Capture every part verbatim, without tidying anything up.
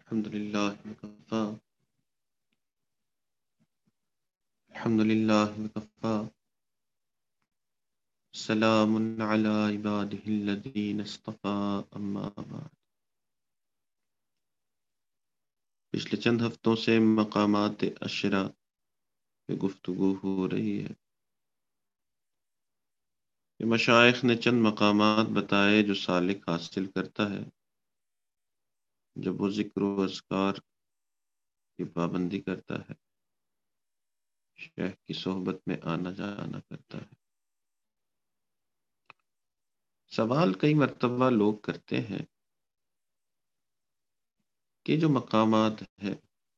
الحمد لله وكفى الحمد لله وكفى سلام على عباده الذين اصطفى اما بعد. پچھلے چند ہفتوں سے مقامات عشرہ پہ گفتگو ہو رہی ہے کہ مشائخ نے چند مقامات بتائے جو سالک حاصل کرتا ہے جب وہ ذکر و اذکار کی پابندی کرتا ہے، شیخ کی صحبت میں آنا جانا کرتا ہے. سوال کئی مرتبہ لوگ کرتے ہیں کہ جو مقامات ہے،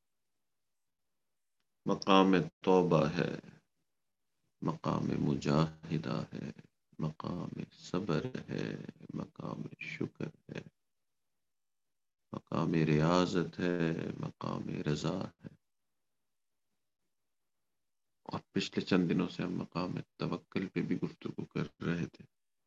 مقام توبہ ہے، مقام مجاہدہ ہے، مقام صبر ہے، مقام شکر ہے، مقام ریاضت ہے، مقام رضا ہے، اور پچھلے چند دنوں سے ہم مقام توکل پہ بھی گفتگو کر رہے تھے.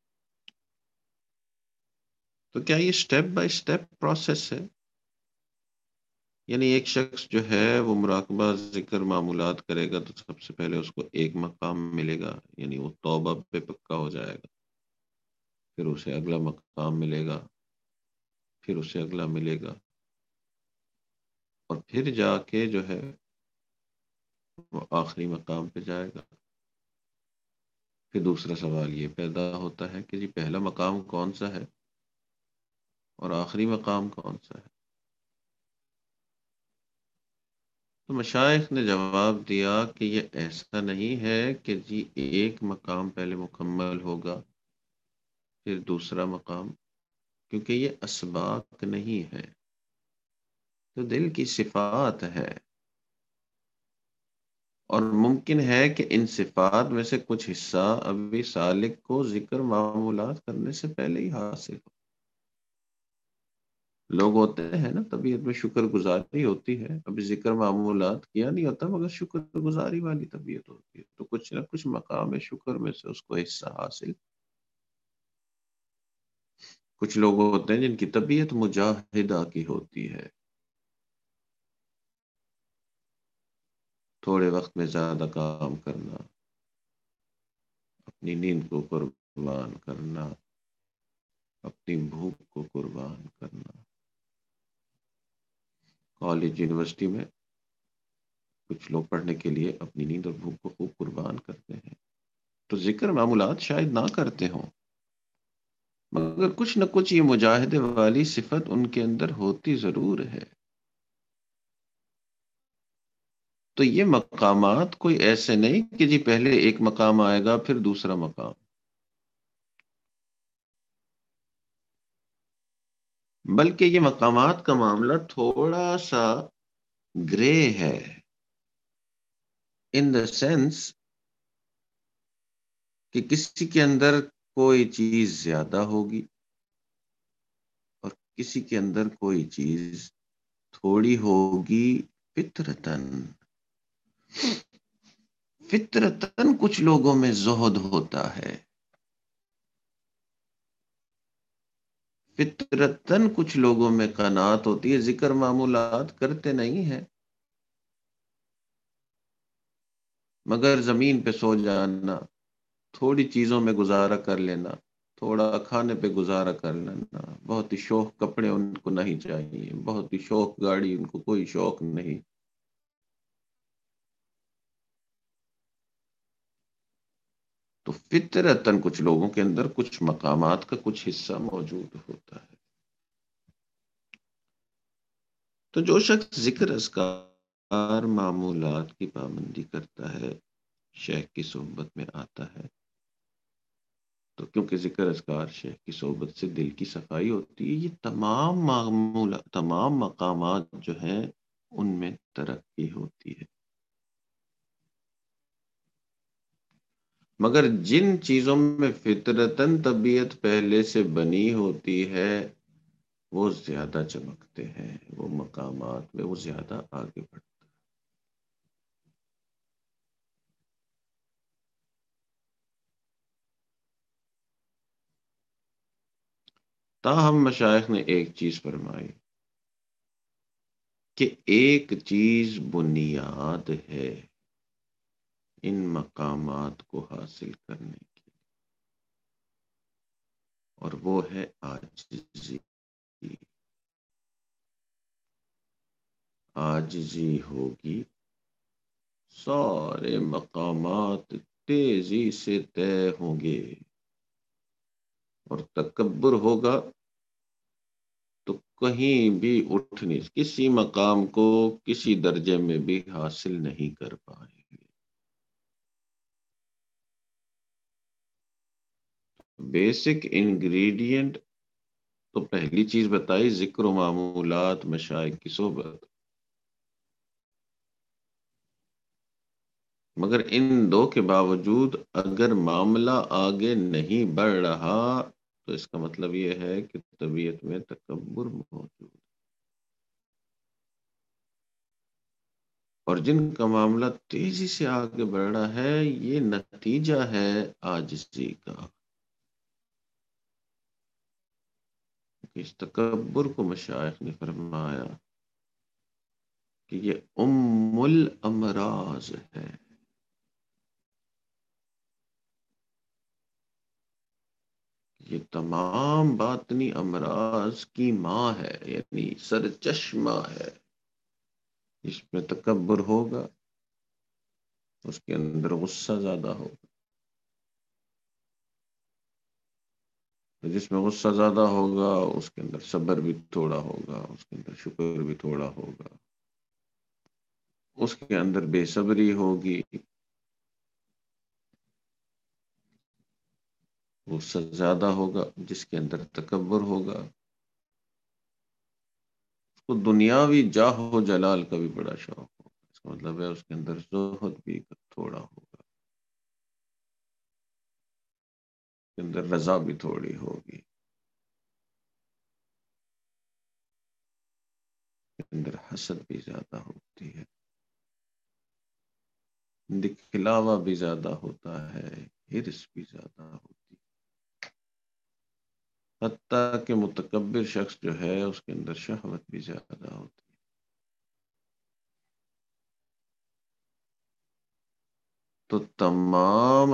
تو کیا یہ سٹیپ بائی سٹیپ پروسیس ہے؟ یعنی ایک شخص جو ہے وہ مراقبہ ذکر معمولات کرے گا تو سب سے پہلے اس کو ایک مقام ملے گا، یعنی وہ توبہ پہ پکا ہو جائے گا، پھر اسے اگلا مقام ملے گا، پھر اسے اگلا ملے گا، اور پھر جا کے جو ہے وہ آخری مقام پہ جائے گا. پھر دوسرا سوال یہ پیدا ہوتا ہے کہ جی پہلا مقام کون سا ہے اور آخری مقام کون سا ہے؟ تو مشائخ نے جواب دیا کہ یہ ایسا نہیں ہے کہ جی ایک مقام پہلے مکمل ہوگا پھر دوسرا مقام، کیونکہ یہ اسباق نہیں ہے، تو دل کی صفات ہے، اور ممکن ہے کہ ان صفات میں سے کچھ حصہ ابھی سالک کو ذکر معمولات کرنے سے پہلے ہی حاصل ہو. لوگ ہوتے ہیں نا، طبیعت میں شکر گزاری ہوتی ہے، ابھی ذکر معمولات کیا نہیں ہوتا مگر شکر گزاری والی طبیعت ہوتی ہے، تو کچھ نہ کچھ مقام شکر میں سے اس کو حصہ حاصل. کچھ لوگ ہوتے ہیں جن کی طبیعت مجاہدہ کی ہوتی ہے، تھوڑے وقت میں زیادہ کام کرنا، اپنی نیند کو قربان کرنا، اپنی بھوک کو قربان کرنا. کالج یونیورسٹی میں کچھ لوگ پڑھنے کے لیے اپنی نیند اور بھوک کو خوب قربان کرتے ہیں، تو ذکر معمولات شاید نہ کرتے ہوں مگر کچھ نہ کچھ یہ مجاہدے والی صفت ان کے اندر ہوتی ضرور ہے. تو یہ مقامات کوئی ایسے نہیں کہ جی پہلے ایک مقام آئے گا پھر دوسرا مقام، بلکہ یہ مقامات کا معاملہ تھوڑا سا گرے ہے، ان دا سینس کہ کسی کے اندر کوئی چیز زیادہ ہوگی اور کسی کے اندر کوئی چیز تھوڑی ہوگی. فطرتاً فطرتاً کچھ لوگوں میں زہد ہوتا ہے، فطرتاً کچھ لوگوں میں قناعت ہوتی ہے، ذکر معمولات کرتے نہیں ہیں مگر زمین پہ سو جانا، تھوڑی چیزوں میں گزارا کر لینا، تھوڑا کھانے پہ گزارا کر لینا، بہت ہی شوق کپڑے ان کو نہیں چاہیے، بہت ہی شوق گاڑی ان کو کوئی شوق نہیں. تو فطرتاً کچھ لوگوں کے اندر کچھ مقامات کا کچھ حصہ موجود ہوتا ہے. تو جو شخص ذکر اذکار معمولات کی پابندی کرتا ہے، شیخ کی صحبت میں آتا ہے، تو کیونکہ ذکر اذکار شیخ کی صحبت سے دل کی صفائی ہوتی ہے، یہ تمام معمولات تمام مقامات جو ہیں ان میں ترقی ہوتی ہے. مگر جن چیزوں میں فطرتاً طبیعت پہلے سے بنی ہوتی ہے وہ زیادہ چمکتے ہیں، وہ مقامات میں وہ زیادہ آگے بڑھتے ہیں. تاہم مشائخ نے ایک چیز فرمائی کہ ایک چیز بنیاد ہے ان مقامات کو حاصل کرنے کی، اور وہ ہے عاجزی۔ عاجزی ہوگی، سارے مقامات تیزی سے طے ہوں گے، اور تکبر ہوگا تو کہیں بھی اٹھ نہیں، کسی مقام کو کسی درجے میں بھی حاصل نہیں کر پائے گے۔ بیسک انگریڈینٹ تو پہلی چیز بتائی، ذکر و معمولات، مشائخ کی صحبت، مگر ان دو کے باوجود اگر معاملہ آگے نہیں بڑھ رہا تو اس کا مطلب یہ ہے کہ طبیعت میں تکبر موجود ہے، اور جن کا معاملہ تیزی سے آگے بڑھ رہا ہے یہ نتیجہ ہے عاجزی کا۔ اس تکبر کو مشائخ نے فرمایا کہ یہ ام الامراض ہے، یہ تمام باطنی امراض کی ماں ہے، یعنی سر چشمہ ہے۔ اس میں تکبر ہوگا، اس کے اندر غصہ زیادہ ہوگا، جس میں غصہ زیادہ ہوگا اس کے اندر صبر بھی تھوڑا ہوگا، اس کے اندر شکر بھی تھوڑا ہوگا، اس کے اندر بے صبری ہوگی، غصہ زیادہ ہوگا، جس کے اندر تکبر ہوگا، اس کو دنیاوی جاہ و جلال کا بھی بڑا شوق ہوگا، اس کا مطلب ہے اس کے اندر زہد بھی تھوڑا ہوگا، اس کے اندر رضا بھی تھوڑی ہوگی، اس کے اندر حسد بھی زیادہ ہوتی ہے، دکھلاوا بھی زیادہ ہوتا ہے، ہرس بھی زیادہ ہوتی ہے، حتیٰ کہ متکبر شخص جو ہے اس کے اندر شہوت بھی زیادہ ہوتی ہے۔ تو تمام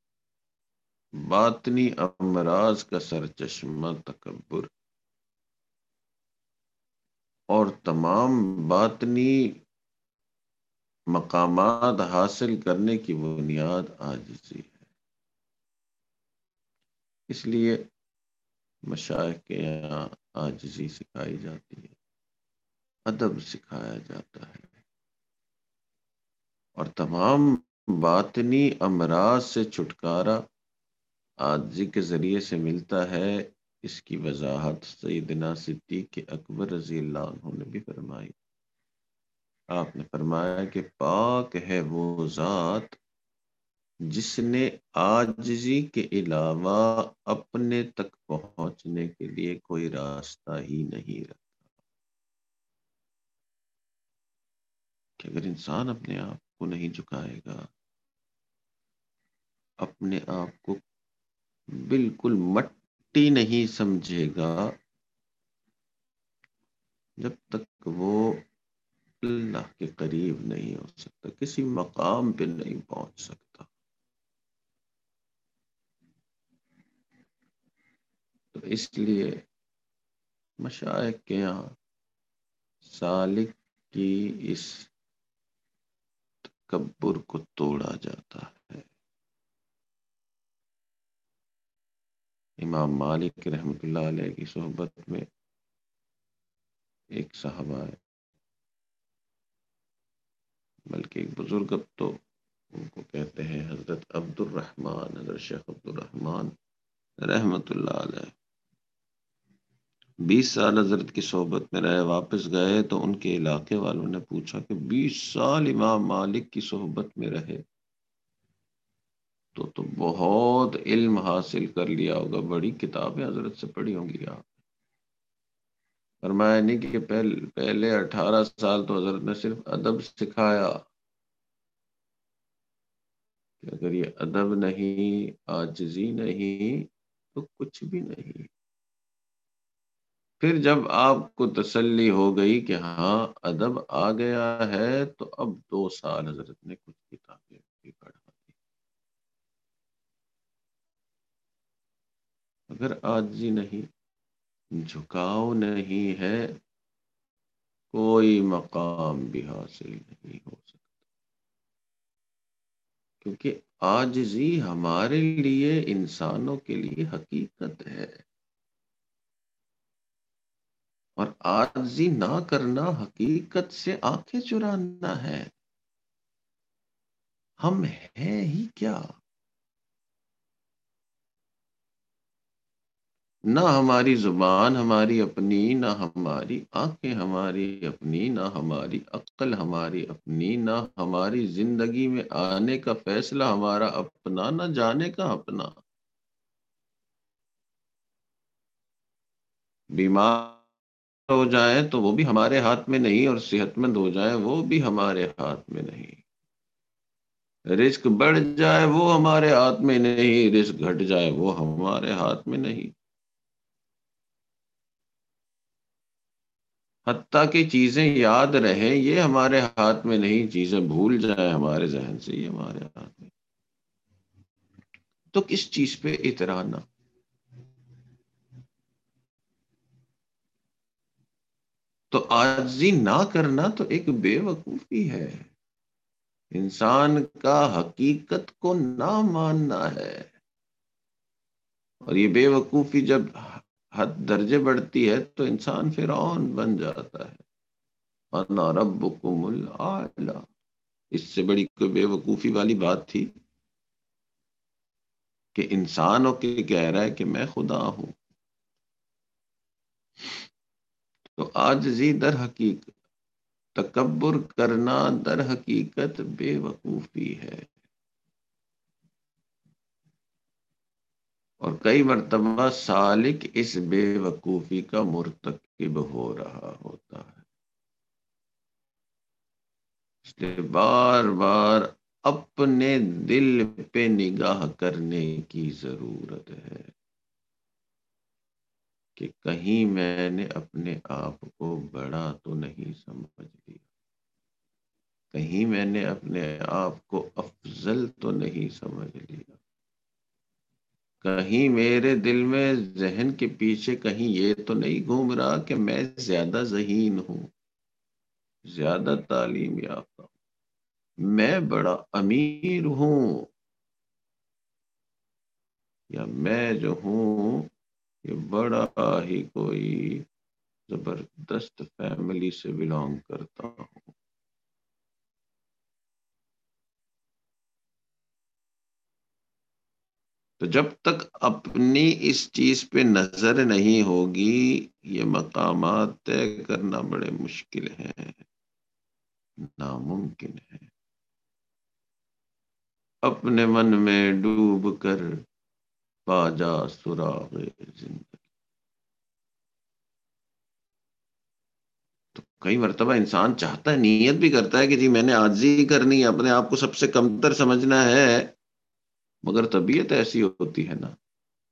باطنی امراض کا سرچشمہ تکبر، اور تمام باطنی مقامات حاصل کرنے کی بنیاد عاجزی ہے۔ اس لیے مشائخ کے یہاں عاجزی سکھائی جاتی ہے، ادب سکھایا جاتا ہے، اور تمام باطنی امراض سے چھٹکارا عاجزی کے ذریعے سے ملتا ہے۔ اس کی وضاحت سیدنا صدیق اکبر رضی اللہ عنہ نے بھی فرمائی۔ آپ نے فرمایا کہ پاک ہے وہ ذات جس نے عاجزی کے علاوہ اپنے تک پہنچنے کے لیے کوئی راستہ ہی نہیں رکھا، کہ اگر انسان اپنے آپ کو نہیں جھکائے گا، اپنے آپ کو بالکل مٹی نہیں سمجھے گا، جب تک وہ اللہ کے قریب نہیں ہو سکتا، کسی مقام پہ نہیں پہنچ سکتا۔ تو اس لیے مشائخ کے یہاں سالک کی اس تکبر کو توڑا جاتا ہے۔ امام مالک رحمۃ اللہ علیہ کی صحبت میں ایک صحابہ ہے، بلکہ ایک بزرگ، اب تو ان کو کہتے ہیں حضرت عبد الرحمن، حضرت شیخ عبد الرحمن رحمۃ اللہ علیہ، بیس سال حضرت کی صحبت میں رہے، واپس گئے تو ان کے علاقے والوں نے پوچھا کہ بیس سال امام مالک کی صحبت میں رہے تو تو بہت علم حاصل کر لیا ہوگا، بڑی کتابیں حضرت سے پڑھی ہوں گی آپ۔ فرمایا نہیں کہ پہلے پہلے اٹھارہ سال تو حضرت نے صرف ادب سکھایا، کہ اگر یہ ادب نہیں، عاجزی نہیں، تو کچھ بھی نہیں۔ پھر جب آپ کو تسلی ہو گئی کہ ہاں ادب آ گیا ہے، تو اب دو سال حضرت نے کچھ کتابیں بھی پڑھا دی۔ اگر عاجزی نہیں، جھکاؤ نہیں ہے، کوئی مقام بھی حاصل نہیں ہو سکتا، کیونکہ عاجزی ہمارے لیے، انسانوں کے لیے حقیقت ہے، اور عاجزی نہ کرنا حقیقت سے آنکھیں چرانا ہے۔ ہم ہیں ہی کیا؟ نہ ہماری زبان ہماری اپنی، نہ ہماری آنکھیں ہماری اپنی، نہ ہماری عقل ہماری اپنی، نہ ہماری زندگی میں آنے کا فیصلہ ہمارا اپنا، نہ جانے کا اپنا۔ بیمار ہو جائیں تو وہ بھی ہمارے ہاتھ میں نہیں، اور صحت مند ہو جائیں وہ بھی ہمارے ہاتھ میں نہیں۔ رزق بڑھ جائے وہ ہمارے ہاتھ میں نہیں، رزق گھٹ جائے وہ ہمارے ہاتھ میں نہیں۔ حتیٰ کہ چیزیں یاد رہیں یہ ہمارے ہاتھ میں نہیں، چیزیں بھول جائیں ہمارے ذہن سے یہ ہمارے ہاتھ میں۔ تو کس چیز پہ اترانا؟ تو عاجزی نہ کرنا تو ایک بے وقوفی ہے، انسان کا حقیقت کو نہ ماننا ہے۔ اور یہ بے وقوفی جب حد درجے بڑھتی ہے تو انسان فرعون بن جاتا ہے۔ انا ربکم الاعلی، اس سے بڑی کوئی بے وقوفی والی بات تھی کہ انسان ہو کے کہہ رہا ہے کہ میں خدا ہوں؟ تو عاجزی در حقیقت، تکبر کرنا در حقیقت بے وقوفی ہے، اور کئی مرتبہ سالک اس بے وقوفی کا مرتکب ہو رہا ہوتا ہے، اس لیے بار بار اپنے دل پہ نگاہ کرنے کی ضرورت ہے کہ کہیں میں نے اپنے آپ کو بڑا تو نہیں سمجھ لیا، کہیں میں نے اپنے آپ کو افضل تو نہیں سمجھ لیا، کہیں میرے دل میں ذہن کے پیچھے کہیں یہ تو نہیں گھوم رہا کہ میں زیادہ ذہین ہوں، زیادہ تعلیم یافتہ ہوں، میں بڑا امیر ہوں، یا میں جو ہوں یہ بڑا ہی کوئی زبردست فیملی سے بلانگ کرتا ہوں۔ تو جب تک اپنی اس چیز پہ نظر نہیں ہوگی، یہ مقامات طے کرنا بڑے مشکل ہیں، ناممکن ہے۔ اپنے من میں ڈوب کر پا جا سراغ زندگی۔ تو کئی مرتبہ انسان چاہتا ہے، نیت بھی کرتا ہے کہ جی میں نے عاجزی کرنی ہے، اپنے آپ کو سب سے کمتر سمجھنا ہے، مگر طبیعت ایسی ہوتی ہے نا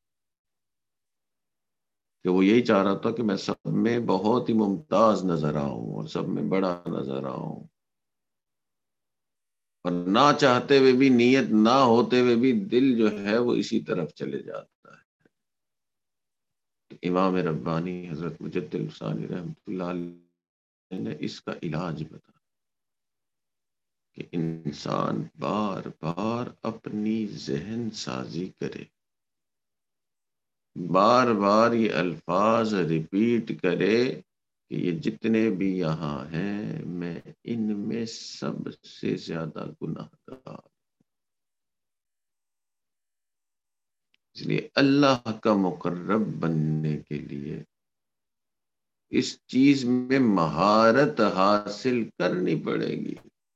کہ وہ یہی چاہ رہا تھا کہ میں سب میں بہت ہی ممتاز نظر آؤں اور سب میں بڑا نظر آؤں، اور نہ چاہتے ہوئے بھی، نیت نہ ہوتے ہوئے بھی دل جو ہے وہ اسی طرف چلے جاتا ہے۔ امام ربانی حضرت مجدد الثانی رحمۃ اللہ علیہ نے اس کا علاج بتا کہ انسان بار بار اپنی ذہن سازی کرے، بار بار یہ الفاظ ریپیٹ کرے کہ یہ جتنے بھی یہاں ہیں میں ان میں سب سے زیادہ گناہ گار، اس لیے اللہ کا مقرب بننے کے لیے اس چیز میں مہارت حاصل کرنی پڑے گی۔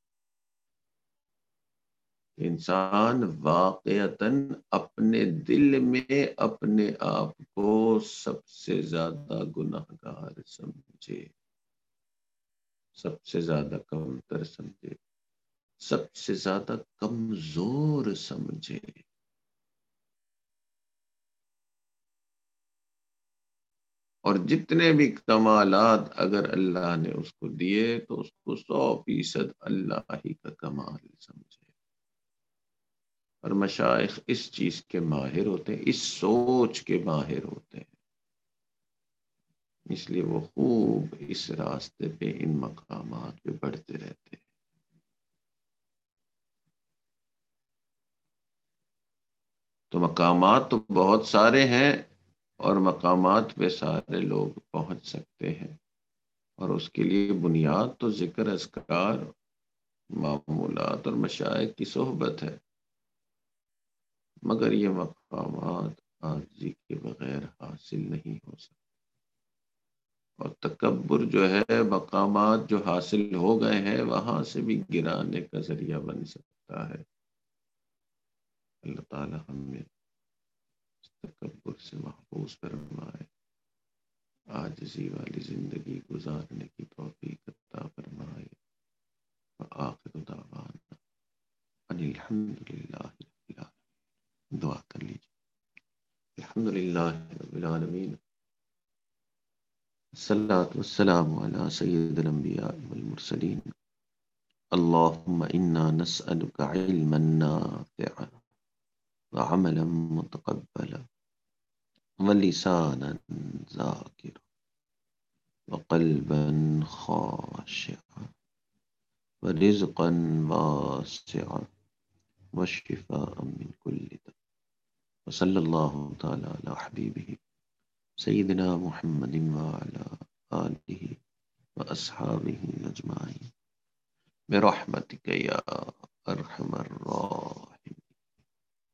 انسان واقعتاً اپنے دل میں اپنے آپ کو سب سے زیادہ گناہ گار سمجھے، سب سے زیادہ کمتر سمجھے، سب سے زیادہ کمزور سمجھے۔ اور جتنے بھی کمالات اگر اللہ نے اس کو دیے تو اس کو سو فیصد اللہ ہی کا کمال سمجھے۔ اور مشائخ اس چیز کے ماہر ہوتے ہیں، اس سوچ کے ماہر ہوتے ہیں، اس لیے وہ خوب اس راستے پہ ان مقامات پہ بڑھتے رہتے ہیں۔ تو مقامات تو بہت سارے ہیں، اور مقامات پہ سارے لوگ پہنچ سکتے ہیں، اور اس کے لیے بنیاد تو ذکر اذکار، معمولات اور مشائخ کی صحبت ہے، مگر یہ مقامات عاجزی کے بغیر حاصل نہیں ہو سکتے۔ اور تکبر جو ہے مقامات جو حاصل ہو گئے ہیں وہاں سے بھی گرانے کا ذریعہ بن سکتا ہے۔ اللہ تعالی ہمیں تکبر سے محفوظ فرمائے، عاجزی والی زندگی گزارنے کی توفیق عطا فرمائے۔ وآخر دعوانا ان الحمد للہ رب العالمین۔ دعا کر لیجیے۔ الحمد للہ رب العالمین، الصلاۃ والسلام علی سید الانبیاء والمرسلین، اللہم انا نسألک علما نافعا وعملا متقبلا ولسانا ذاکرا وقلبا خاشعا ورزقا واسعا وشفاء من كل داء، وصلی اللہ تعالی علی حبیبہ سیدنا محمد وعلی آلہ واصحابہ اجمعین برحمتک یا ارحم الراحمین۔